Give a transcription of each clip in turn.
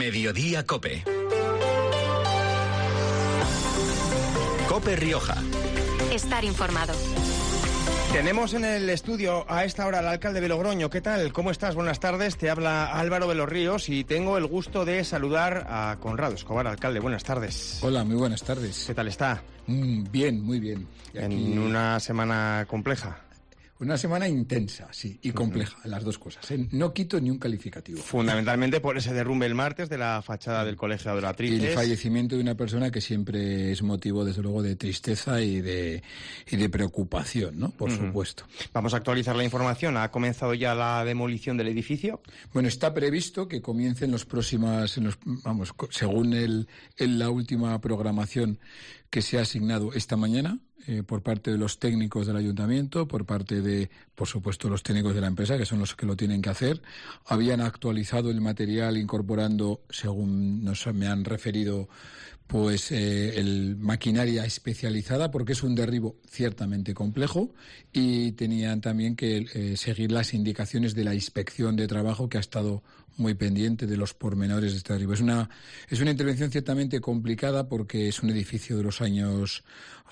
Mediodía Cope. Cope Rioja. Estar informado. Tenemos en el estudio a esta hora al alcalde de Logroño. ¿Qué tal? ¿Cómo estás? Buenas tardes. Te habla Álvaro de los Ríos y tengo el gusto de saludar a Conrado Escobar. Alcalde, buenas tardes. Hola, muy buenas tardes. ¿Qué tal está? Bien, muy bien. En una semana compleja. Una semana intensa, sí, y compleja, las dos cosas. No quito ni un calificativo. Fundamentalmente por ese derrumbe el martes de la fachada del Colegio de Adoratrices. Y el fallecimiento de una persona que siempre es motivo, desde luego, de tristeza y de preocupación, ¿no? Por supuesto. Vamos a actualizar la información. ¿Ha comenzado ya la demolición del edificio? Bueno, está previsto que comiencen según la última programación que se ha asignado esta mañana, por parte de los técnicos del ayuntamiento, por parte de, por supuesto, los técnicos de la empresa, que son los que lo tienen que hacer. Habían actualizado el material incorporando, según me han referido, pues el maquinaria especializada, porque es un derribo ciertamente complejo, y tenían también que seguir las indicaciones de la inspección de trabajo, que ha estado muy pendiente de los pormenores de este derribo. Es una intervención ciertamente complicada porque es un edificio de los años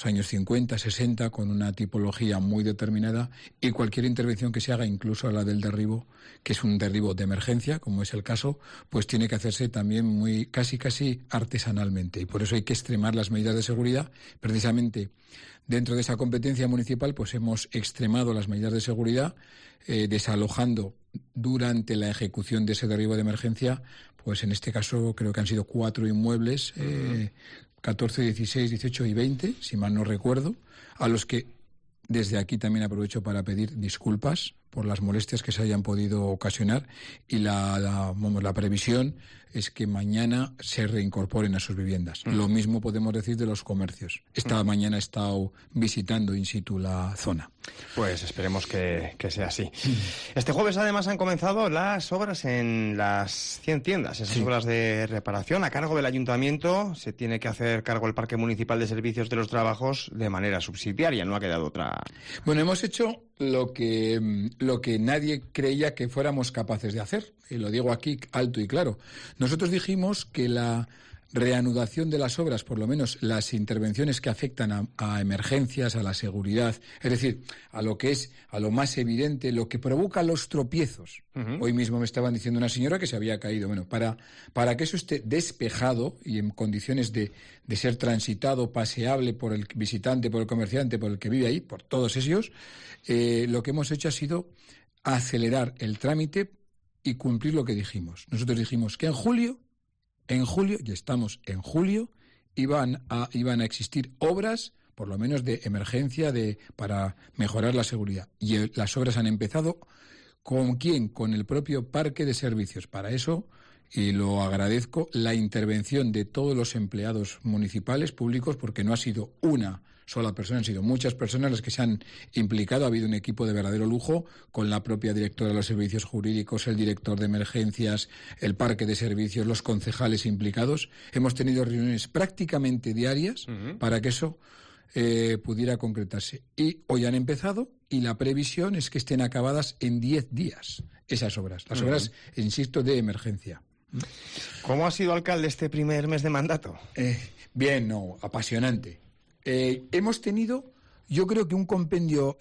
50, 60, con una tipología muy determinada, y cualquier intervención que se haga, incluso la del derribo, que es un derribo de emergencia, como es el caso, pues tiene que hacerse también casi artesanalmente, y por eso hay que extremar las medidas de seguridad. Precisamente dentro de esa competencia municipal, pues hemos extremado las medidas de seguridad, desalojando durante la ejecución de ese derribo de emergencia, pues en este caso creo que han sido 4 inmuebles, 14, 16, 18 y 20, si mal no recuerdo, a los que desde aquí también aprovecho para pedir disculpas por las molestias que se hayan podido ocasionar, y la previsión es que mañana se reincorporen a sus viviendas. Lo mismo podemos decir de los comercios. Esta mañana he estado visitando in situ la zona. Pues esperemos que sea así. Este jueves además han comenzado las obras en las 100 tiendas, esas obras de reparación a cargo del ayuntamiento. Se tiene que hacer cargo el Parque Municipal de Servicios de los Trabajos de manera subsidiaria, no ha quedado otra. Bueno, hemos hecho lo que nadie creía que fuéramos capaces de hacer, y lo digo aquí alto y claro. Nosotros dijimos que la reanudación de las obras, por lo menos las intervenciones que afectan a emergencias, a la seguridad, es decir, a lo más evidente, lo que provoca los tropiezos. Hoy mismo me estaban diciendo una señora que se había caído. Bueno, para que eso esté despejado y en condiciones de ser transitado, paseable por el visitante, por el comerciante, por el que vive ahí, por todos ellos, lo que hemos hecho ha sido acelerar el trámite y cumplir lo que dijimos. Nosotros dijimos que en julio, y estamos en julio, iban a existir obras, por lo menos de emergencia, para mejorar la seguridad. Y las obras han empezado. ¿Con quién? Con el propio Parque de Servicios. Para eso, y lo agradezco, la intervención de todos los empleados municipales, públicos, porque no ha sido una sola persona, han sido muchas personas las que se han implicado. Ha habido un equipo de verdadero lujo, con la propia directora de los servicios jurídicos, el director de emergencias, el Parque de Servicios, los concejales implicados. Hemos tenido reuniones prácticamente diarias para que eso pudiera concretarse. Y hoy han empezado, y la previsión es que estén acabadas en 10 días esas obras. Las obras, insisto, de emergencia. ¿Cómo ha sido, alcalde, este primer mes de mandato? Bien, apasionante. Hemos tenido, yo creo que un compendio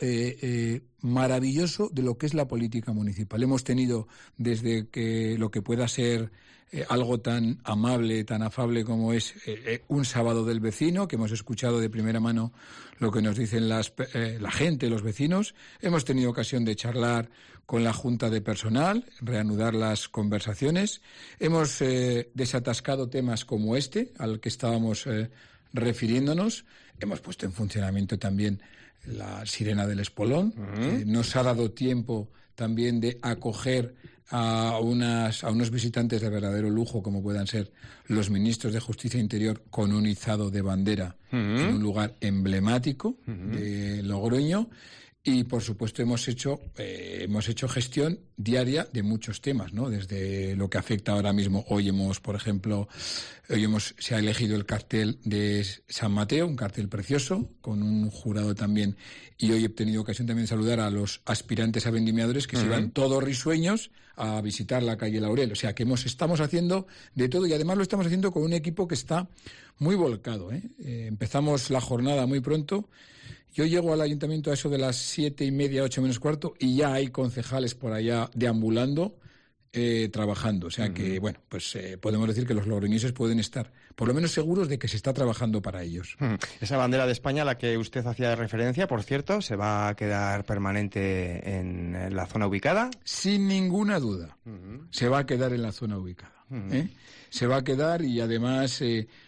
maravilloso de lo que es la política municipal. Hemos tenido desde que lo que pueda ser algo tan amable, tan afable como es un sábado del vecino, que hemos escuchado de primera mano lo que nos dicen la gente, los vecinos. Hemos tenido ocasión de charlar con la Junta de Personal, reanudar las conversaciones. Hemos desatascado temas como este, al que estábamos refiriéndonos. Hemos puesto en funcionamiento también la Sirena del Espolón. Nos ha dado tiempo también de acoger a unos visitantes de verdadero lujo, como puedan ser los ministros de Justicia e Interior, con un izado de bandera en un lugar emblemático de Logroño. Y, por supuesto, hemos hecho gestión diaria de muchos temas, ¿no? Desde lo que afecta ahora mismo. Por ejemplo, se ha elegido el cartel de San Mateo, un cartel precioso, con un jurado también. Y hoy he tenido ocasión también de saludar a los aspirantes a vendimiadores que se van todos risueños a visitar la calle Laurel. O sea, que estamos haciendo de todo y además lo estamos haciendo con un equipo que está muy volcado, ¿eh? Empezamos la jornada muy pronto. Yo llego al ayuntamiento a eso de las 7:30, 8 menos cuarto, y ya hay concejales por allá deambulando, trabajando. O sea que, bueno, pues podemos decir que los logroñeses pueden estar, por lo menos, seguros de que se está trabajando para ellos. Esa bandera de España a la que usted hacía referencia, por cierto, ¿se va a quedar permanente en la zona ubicada? Sin ninguna duda, se va a quedar en la zona ubicada. Se va a quedar y además...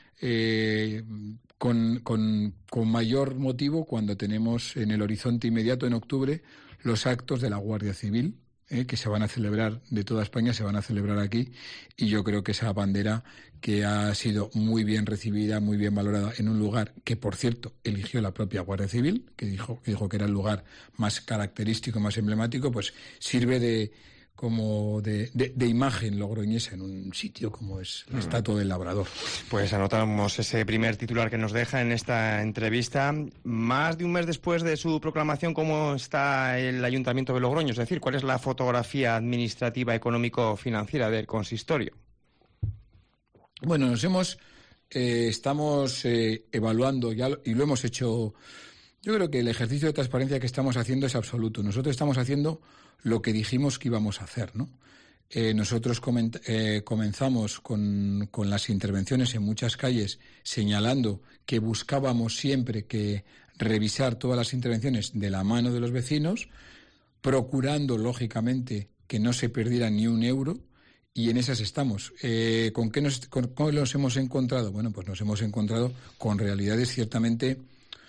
Con mayor motivo cuando tenemos en el horizonte inmediato, en octubre, los actos de la Guardia Civil, que se van a celebrar de toda España, se van a celebrar aquí, y yo creo que esa bandera, que ha sido muy bien recibida, muy bien valorada, en un lugar que, por cierto, eligió la propia Guardia Civil, que dijo que era el lugar más característico, más emblemático, pues sirve de imagen logroñesa en un sitio como es la Estatua del Labrador. Pues anotamos ese primer titular que nos deja en esta entrevista. Más de un mes después de su proclamación, ¿cómo está el Ayuntamiento de Logroño? Es decir, ¿cuál es la fotografía administrativa, económico-financiera del consistorio? Bueno, estamos evaluando y lo hemos hecho. Yo creo que el ejercicio de transparencia que estamos haciendo es absoluto. Nosotros estamos haciendo lo que dijimos que íbamos a hacer, ¿no? Nosotros comenzamos con las intervenciones en muchas calles, señalando que buscábamos siempre que revisar todas las intervenciones de la mano de los vecinos, procurando, lógicamente, que no se perdiera ni un euro, y en esas estamos. ¿Con qué nos hemos encontrado? Bueno, pues nos hemos encontrado con realidades ciertamente...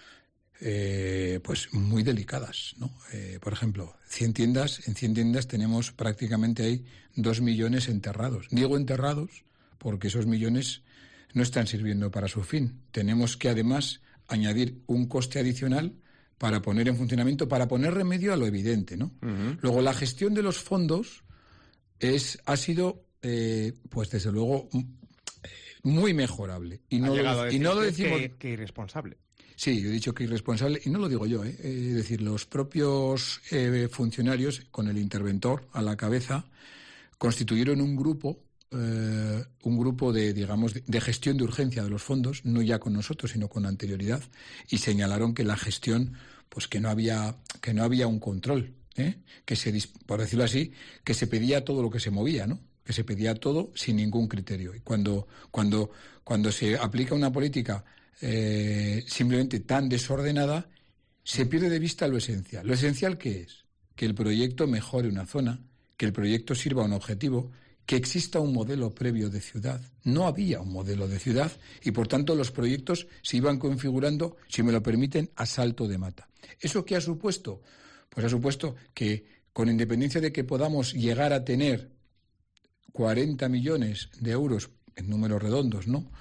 pues muy delicadas, ¿no? Por ejemplo, en 100 tiendas tenemos prácticamente ahí 2 millones enterrados. Digo enterrados porque esos millones no están sirviendo para su fin. Tenemos que además añadir un coste adicional para poner en funcionamiento, para poner remedio a lo evidente, ¿no? Luego, la gestión de los fondos ha sido, pues desde luego, muy mejorable. Y no lo decimos que irresponsable. Sí, yo he dicho que irresponsable, y no lo digo yo, Es decir, los propios funcionarios, con el interventor a la cabeza, constituyeron un grupo de gestión de urgencia de los fondos, no ya con nosotros, sino con anterioridad, y señalaron que la gestión, pues que no había un control, por decirlo así, que se pedía todo lo que se movía, ¿no? Que se pedía todo sin ningún criterio. Y cuando se aplica una política simplemente tan desordenada, se pierde de vista lo esencial. ¿Lo esencial qué es? Que el proyecto mejore una zona, que el proyecto sirva a un objetivo, que exista un modelo previo de ciudad. No había un modelo de ciudad y, por tanto, los proyectos se iban configurando, si me lo permiten, a salto de mata. ¿Eso qué ha supuesto? Pues ha supuesto que, con independencia de que podamos llegar a tener 40 millones de euros, en números redondos, ¿no?,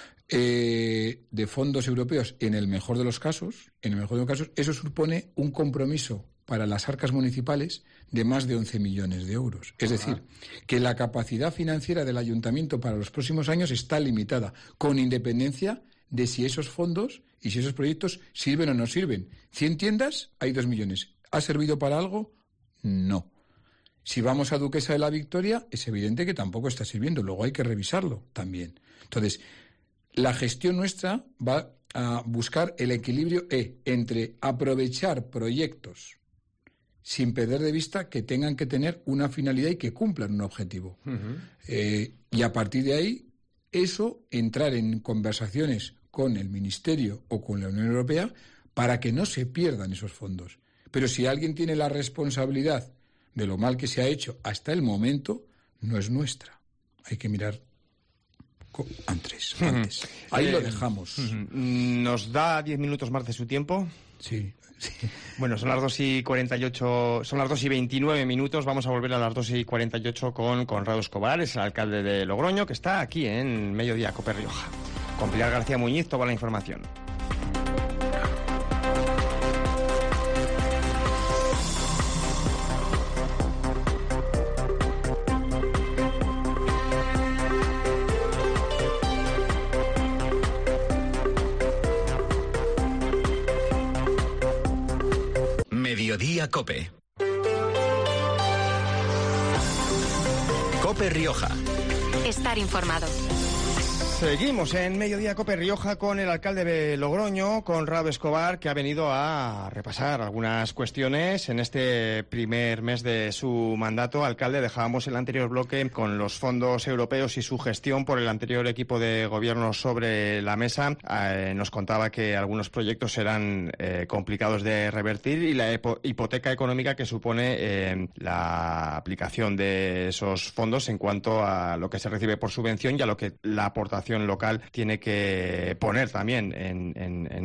de fondos europeos, en el mejor de los casos, eso supone un compromiso para las arcas municipales de más de 11 millones de euros. Es decir, que la capacidad financiera del ayuntamiento para los próximos años está limitada, con independencia de si esos fondos y si esos proyectos sirven o no sirven. 100 tiendas, hay 2 millones. ¿Ha servido para algo? No. Si vamos a Duquesa de la Victoria, es evidente que tampoco está sirviendo. Luego hay que revisarlo también. Entonces, la gestión nuestra va a buscar el equilibrio entre aprovechar proyectos sin perder de vista que tengan que tener una finalidad y que cumplan un objetivo. Y a partir de ahí, entrar en conversaciones con el Ministerio o con la Unión Europea para que no se pierdan esos fondos. Pero si alguien tiene la responsabilidad de lo mal que se ha hecho hasta el momento, no es nuestra. Hay que mirar antes. Ahí lo dejamos. ¿Nos da 10 minutos más de su tiempo? Sí. Bueno, son las 2:48, son las 2:29 minutos. Vamos a volver a las 2:48 con Conrado Escobar, es el alcalde de Logroño, que está aquí en Mediodía Cope Rioja. Con Pilar García Muñiz, toda la información. Mediodía COPE. COPE Rioja. Estar informado. Seguimos en Mediodía COPE Rioja con el alcalde de Logroño, Conrado Escobar, que ha venido a repasar algunas cuestiones en este primer mes de su mandato. Alcalde, dejábamos el anterior bloque con los fondos europeos y su gestión por el anterior equipo de gobierno sobre la mesa. Nos contaba que algunos proyectos serán complicados de revertir y la hipoteca económica que supone la aplicación de esos fondos en cuanto a lo que se recibe por subvención y a lo que la aportación local tiene que poner también en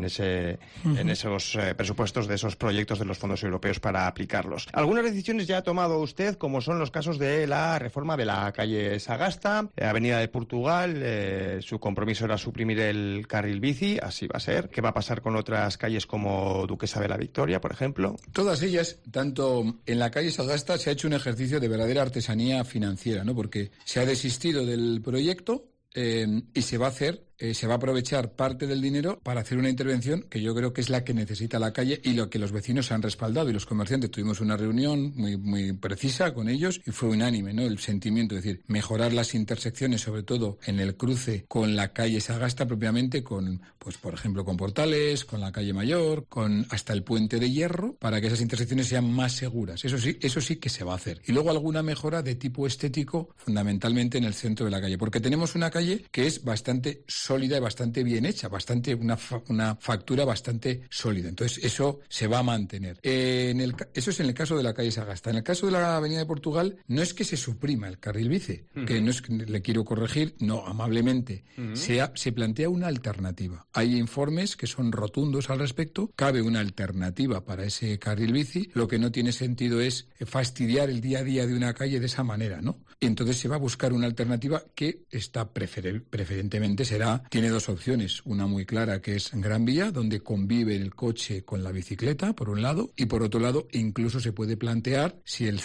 esos presupuestos de esos proyectos de los fondos europeos para aplicarlos. Algunas decisiones ya ha tomado usted, como son los casos de la reforma de la calle Sagasta, Avenida de Portugal. Su compromiso era suprimir el carril bici, así va a ser. ¿Qué va a pasar con otras calles como Duquesa de la Victoria, por ejemplo? Todas ellas, tanto en la calle Sagasta se ha hecho un ejercicio de verdadera artesanía financiera, ¿no? Porque se ha desistido del proyecto y se va a aprovechar parte del dinero para hacer una intervención que yo creo que es la que necesita la calle y lo que los vecinos han respaldado y los comerciantes. Tuvimos una reunión muy precisa con ellos y fue unánime, ¿no? El sentimiento, es decir, mejorar las intersecciones, sobre todo en el cruce con la calle Sagasta propiamente, con, pues por ejemplo, con Portales, con la calle Mayor, con hasta el Puente de Hierro, para que esas intersecciones sean más seguras. Eso sí que se va a hacer. Y luego alguna mejora de tipo estético, fundamentalmente en el centro de la calle, porque tenemos una calle que es bastante sólida y bastante bien hecha, una factura bastante sólida. Entonces, eso se va a mantener. Eso es en el caso de la calle Sagasta. En el caso de la Avenida de Portugal, no es que se suprima el carril bici, que no es que le quiero corregir, no, amablemente. Se plantea una alternativa. Hay informes que son rotundos al respecto. Cabe una alternativa para ese carril bici. Lo que no tiene sentido es fastidiar el día a día de una calle de esa manera, ¿no? Y entonces se va a buscar una alternativa que está preferentemente tiene dos opciones. Una muy clara, que es Gran Vía, donde convive el coche con la bicicleta, por un lado, y por otro lado, incluso se puede plantear, si el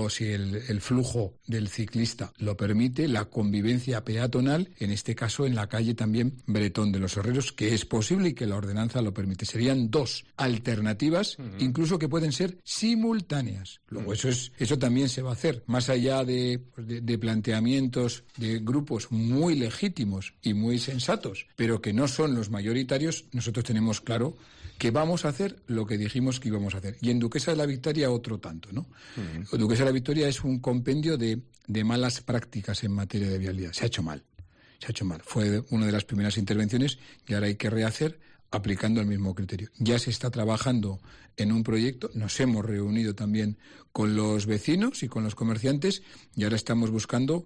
flujo del ciclista lo permite, la convivencia peatonal, en este caso en la calle también Bretón de los Herreros, que es posible y que la ordenanza lo permite. Serían dos alternativas, incluso que pueden ser simultáneas. Luego eso también se va a hacer, más allá de planteamientos de grupos muy legítimos y muy sensatos, pero que no son los mayoritarios. Nosotros tenemos claro que vamos a hacer lo que dijimos que íbamos a hacer. Y en Duquesa de la Victoria otro tanto, ¿no? Duquesa de la Victoria es un compendio de malas prácticas en materia de vialidad. Se ha hecho mal. Fue una de las primeras intervenciones y ahora hay que rehacer aplicando el mismo criterio. Ya se está trabajando en un proyecto, nos hemos reunido también con los vecinos y con los comerciantes y ahora estamos buscando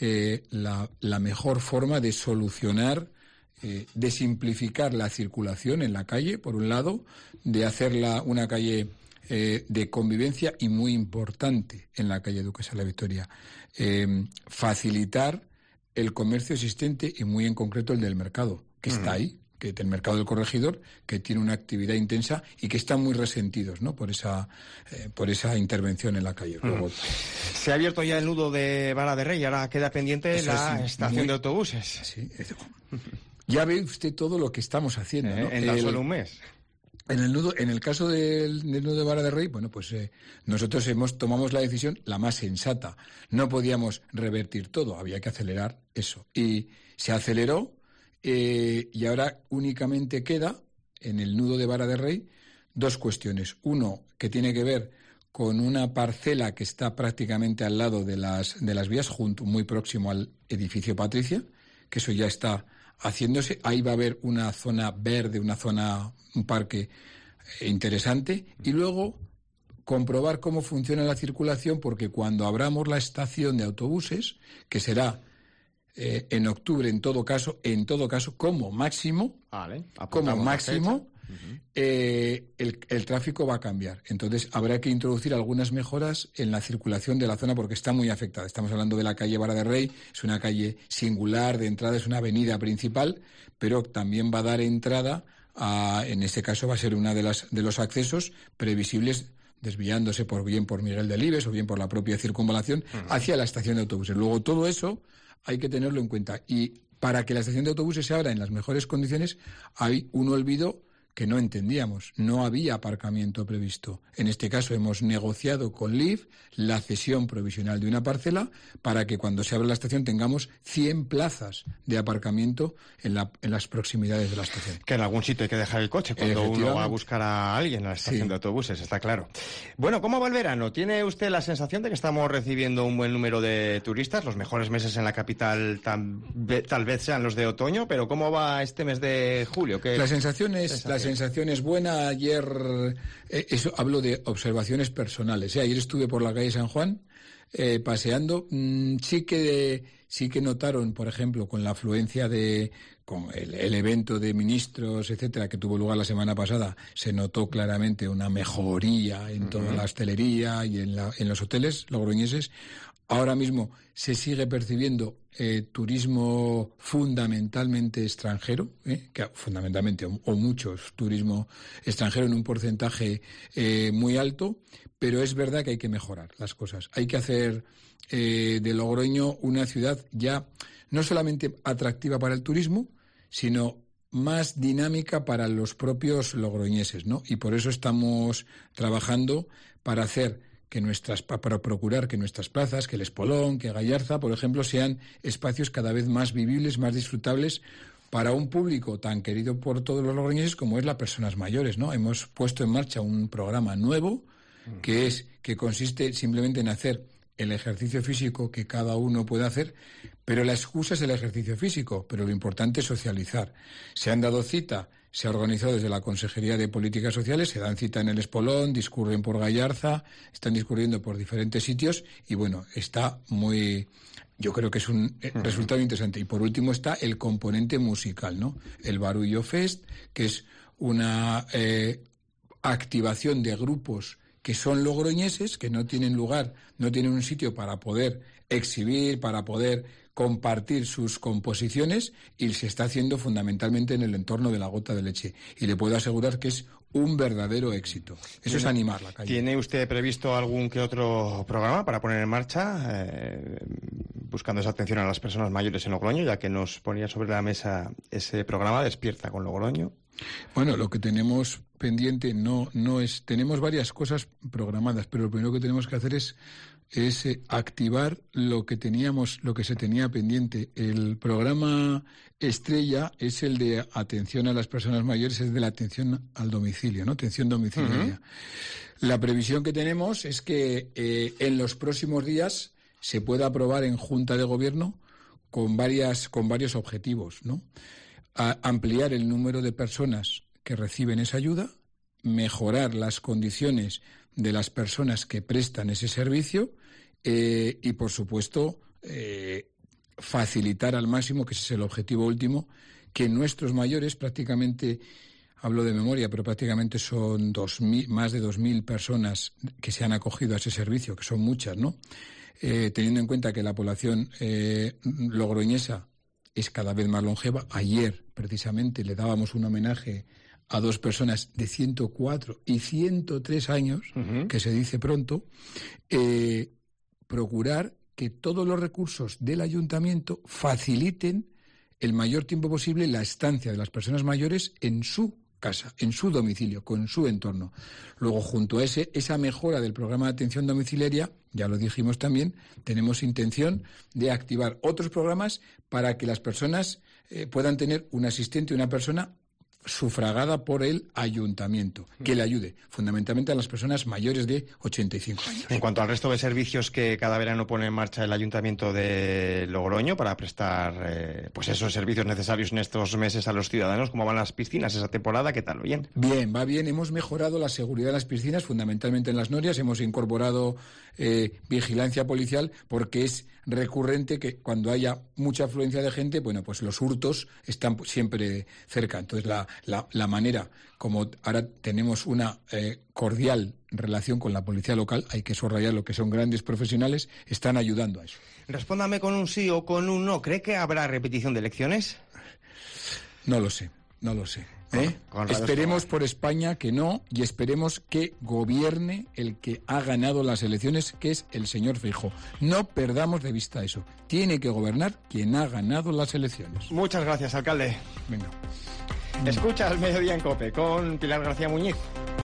la mejor forma de solucionar, de simplificar la circulación en la calle, por un lado, de hacerla una calle de convivencia y muy importante en la calle Duquesa de la Victoria, facilitar el comercio existente y muy en concreto el del mercado, que está ahí, que del mercado del Corregidor, que tiene una actividad intensa y que están muy resentidos, ¿no? por esa intervención en la calle. Luego, se ha abierto ya el nudo de Vara de Rey, ahora queda pendiente la estación de autobuses. Sí, ya ve usted todo lo que estamos haciendo, ¿no? En tan solo un mes. En el caso del nudo de Vara de Rey, bueno, pues nosotros tomamos la decisión la más sensata. No podíamos revertir todo, había que acelerar eso. Y se aceleró. Y ahora únicamente queda en el nudo de Vara de Rey dos cuestiones. Uno, que tiene que ver con una parcela que está prácticamente al lado de las vías, muy próximo al edificio Patricia, que eso ya está haciéndose. Ahí va a haber una zona verde, un parque interesante. Y luego comprobar cómo funciona la circulación, porque cuando abramos la estación de autobuses, que será en octubre, en todo caso, como máximo, el tráfico va a cambiar. Entonces, habrá que introducir algunas mejoras en la circulación de la zona porque está muy afectada. Estamos hablando de la calle Vara de Rey, es una calle singular de entrada, es una avenida principal, pero también va a dar entrada en este caso va a ser una de los accesos previsibles, desviándose bien por Miguel Delibes o bien por la propia circunvalación hacia la estación de autobuses. Luego, todo eso hay que tenerlo en cuenta. Y para que la estación de autobuses se abra en las mejores condiciones, hay un olvido que no entendíamos. No había aparcamiento previsto. En este caso hemos negociado con LIV la cesión provisional de una parcela para que cuando se abra la estación tengamos 100 plazas de aparcamiento en las proximidades de la estación. Que en algún sitio hay que dejar el coche cuando uno va a buscar a alguien a la estación de autobuses, está claro. Bueno, ¿cómo va el verano? ¿Tiene usted la sensación de que estamos recibiendo un buen número de turistas? Los mejores meses en la capital tal vez sean los de otoño, pero ¿cómo va este mes de julio? ¿Qué La sensación es buena. Ayer, eso hablo de observaciones personales. Ayer estuve por la calle San Juan paseando. Sí que notaron, por ejemplo, con la afluencia con el evento de ministros, etcétera, que tuvo lugar la semana pasada, se notó claramente una mejoría en toda la hostelería y en los hoteles logroñeses. Ahora mismo se sigue percibiendo turismo fundamentalmente extranjero, fundamentalmente o muchos turismo extranjero en un porcentaje muy alto, pero es verdad que hay que mejorar las cosas. Hay que hacer de Logroño una ciudad ya no solamente atractiva para el turismo, sino más dinámica para los propios logroñeses, ¿no? Y por eso estamos trabajando para procurar que nuestras plazas, que el Espolón, que Gallarza, por ejemplo, sean espacios cada vez más vivibles, más disfrutables para un público tan querido por todos los logroñeses como es las personas mayores, ¿no? Hemos puesto en marcha un programa nuevo que consiste simplemente en hacer el ejercicio físico que cada uno puede hacer, pero la excusa es el ejercicio físico, pero lo importante es socializar. Se han dado cita, se ha organizado desde la Consejería de Políticas Sociales, se dan cita en el Espolón, discurren por Gallarza, están discurriendo por diferentes sitios y bueno, yo creo que es un resultado interesante. Y por último está el componente musical, ¿no? El Barullo Fest, que es una activación de grupos que son logroñeses, que no tienen lugar, no tienen un sitio para poder exhibir, para poder compartir sus composiciones, y se está haciendo fundamentalmente en el entorno de la Gota de Leche. Y le puedo asegurar que es un verdadero éxito. Eso es animar la calle. ¿Tiene usted previsto algún que otro programa para poner en marcha, buscando esa atención a las personas mayores en Logroño, ya que nos ponía sobre la mesa ese programa Despierta con Logroño? Bueno, lo que tenemos pendiente tenemos varias cosas programadas, pero lo primero que tenemos que hacer es activar lo que se tenía pendiente. El programa estrella es el de atención a las personas mayores, es de la atención al domicilio, ¿no? Atención domiciliaria. La previsión que tenemos es que en los próximos días se pueda aprobar en Junta de Gobierno con varios objetivos, ¿no? Ampliar el número de personas que reciben esa ayuda, mejorar las condiciones de las personas que prestan ese servicio y, por supuesto, facilitar al máximo, que ese es el objetivo último, que nuestros mayores, prácticamente, hablo de memoria, pero prácticamente son más de 2.000 personas que se han acogido a ese servicio, que son muchas, ¿no? Teniendo en cuenta que la población logroñesa es cada vez más longeva. Ayer, precisamente, le dábamos un homenaje a dos personas de 104 y 103 años, que se dice pronto, procurar que todos los recursos del ayuntamiento faciliten el mayor tiempo posible la estancia de las personas mayores en su casa, en su domicilio, con su entorno. Luego, junto a esa mejora del programa de atención domiciliaria, ya lo dijimos también, tenemos intención de activar otros programas para que las personas puedan tener un asistente, una persona sufragada por el ayuntamiento, que le ayude fundamentalmente a las personas mayores de 85 años. En cuanto al resto de servicios que cada verano pone en marcha el Ayuntamiento de Logroño para prestar esos servicios necesarios en estos meses a los ciudadanos, ¿cómo van las piscinas esa temporada? ¿Qué tal? ¿Bien? Bien, va bien. Hemos mejorado la seguridad de las piscinas, fundamentalmente en las norias. Hemos incorporado vigilancia policial, porque es recurrente que cuando haya mucha afluencia de gente, bueno, pues los hurtos están siempre cerca. Entonces la manera, como ahora tenemos una cordial relación con la policía local, hay que subrayar lo que son grandes profesionales, están ayudando a eso. Respóndame con un sí o con un no. ¿Cree que habrá repetición de elecciones? No lo sé. Esperemos por España que no, y esperemos que gobierne el que ha ganado las elecciones, que es el señor Feijóo. No perdamos de vista eso. Tiene que gobernar quien ha ganado las elecciones. Muchas gracias, alcalde. Venga. Escucha al mediodía en COPE con Pilar García Muñiz.